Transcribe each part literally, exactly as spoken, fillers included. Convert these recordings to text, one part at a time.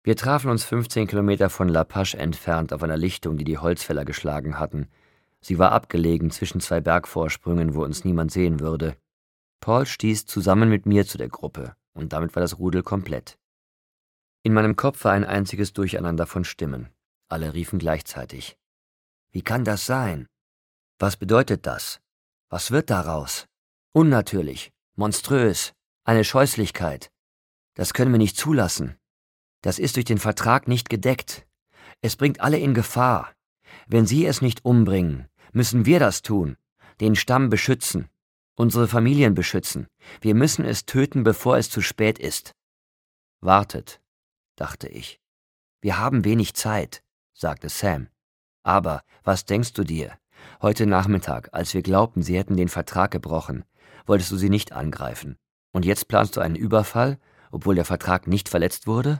Wir trafen uns fünfzehn Kilometer von La Pache entfernt auf einer Lichtung, die die Holzfäller geschlagen hatten. Sie war abgelegen zwischen zwei Bergvorsprüngen, wo uns niemand sehen würde. Paul stieß zusammen mit mir zu der Gruppe, und damit war das Rudel komplett. In meinem Kopf war ein einziges Durcheinander von Stimmen. Alle riefen gleichzeitig. »Wie kann das sein? Was bedeutet das? Was wird daraus? Unnatürlich, monströs, eine Scheußlichkeit. Das können wir nicht zulassen. Das ist durch den Vertrag nicht gedeckt. Es bringt alle in Gefahr. Wenn Sie es nicht umbringen, müssen wir das tun, den Stamm beschützen, unsere Familien beschützen. Wir müssen es töten, bevor es zu spät ist.« »Wartet«, dachte ich. »Wir haben wenig Zeit«, sagte Sam. »Aber was denkst du dir? Heute Nachmittag, als wir glaubten, sie hätten den Vertrag gebrochen, wolltest du sie nicht angreifen. Und jetzt planst du einen Überfall, obwohl der Vertrag nicht verletzt wurde?«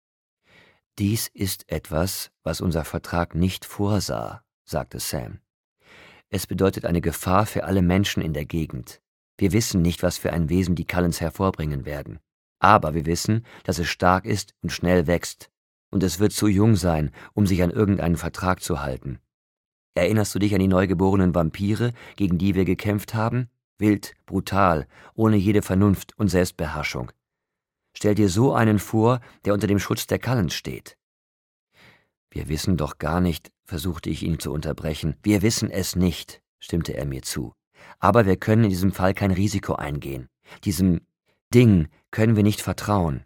»Dies ist etwas, was unser Vertrag nicht vorsah«, sagte Sam. »Es bedeutet eine Gefahr für alle Menschen in der Gegend. Wir wissen nicht, was für ein Wesen die Cullens hervorbringen werden. Aber wir wissen, dass es stark ist und schnell wächst. Und es wird zu jung sein, um sich an irgendeinen Vertrag zu halten. Erinnerst du dich an die neugeborenen Vampire, gegen die wir gekämpft haben? Wild, brutal, ohne jede Vernunft und Selbstbeherrschung. Stell dir so einen vor, der unter dem Schutz der Cullens steht.« »Wir wissen doch gar nicht«, versuchte ich ihn zu unterbrechen. »Wir wissen es nicht«, stimmte er mir zu. »Aber wir können in diesem Fall kein Risiko eingehen. Diesem Ding können wir nicht vertrauen.«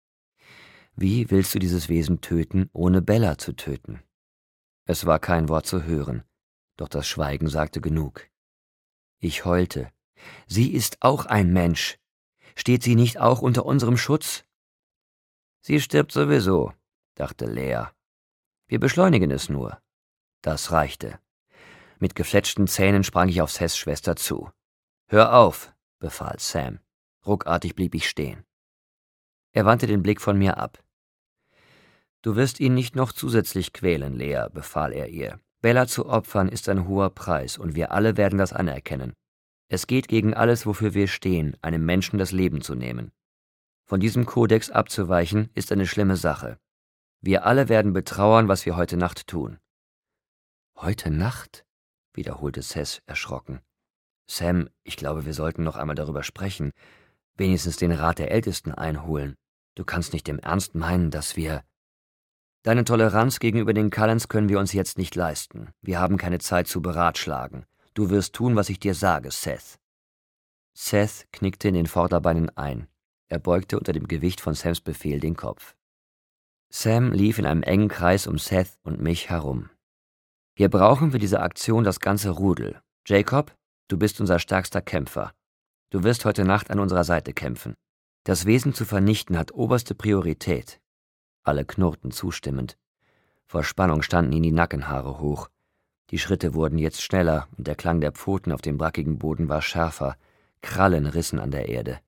»Wie willst du dieses Wesen töten, ohne Bella zu töten?« Es war kein Wort zu hören, doch das Schweigen sagte genug. Ich heulte. »Sie ist auch ein Mensch. Steht sie nicht auch unter unserem Schutz?« »Sie stirbt sowieso«, dachte Lea. »Wir beschleunigen es nur.« Das reichte. Mit gefletschten Zähnen sprang ich auf Seths Schwester zu. »Hör auf«, befahl Sam. Ruckartig blieb ich stehen. Er wandte den Blick von mir ab. »Du wirst ihn nicht noch zusätzlich quälen, Lea«, befahl er ihr. »Bella zu opfern ist ein hoher Preis, und wir alle werden das anerkennen. Es geht gegen alles, wofür wir stehen, einem Menschen das Leben zu nehmen. Von diesem Kodex abzuweichen, ist eine schlimme Sache. Wir alle werden betrauern, was wir heute Nacht tun.« »Heute Nacht?«, wiederholte Seth erschrocken. »Sam, ich glaube, wir sollten noch einmal darüber sprechen, wenigstens den Rat der Ältesten einholen. Du kannst nicht im Ernst meinen, dass wir...« »Deine Toleranz gegenüber den Cullens können wir uns jetzt nicht leisten. Wir haben keine Zeit zu beratschlagen. Du wirst tun, was ich dir sage, Seth.« Seth knickte in den Vorderbeinen ein. Er beugte unter dem Gewicht von Sams Befehl den Kopf. Sam lief in einem engen Kreis um Seth und mich herum. »Wir brauchen für diese Aktion das ganze Rudel. Jacob, du bist unser stärkster Kämpfer. Du wirst heute Nacht an unserer Seite kämpfen. Das Wesen zu vernichten hat oberste Priorität.« Alle knurrten zustimmend. Vor Spannung standen ihnen die Nackenhaare hoch. Die Schritte wurden jetzt schneller und der Klang der Pfoten auf dem brackigen Boden war schärfer. Krallen rissen an der Erde.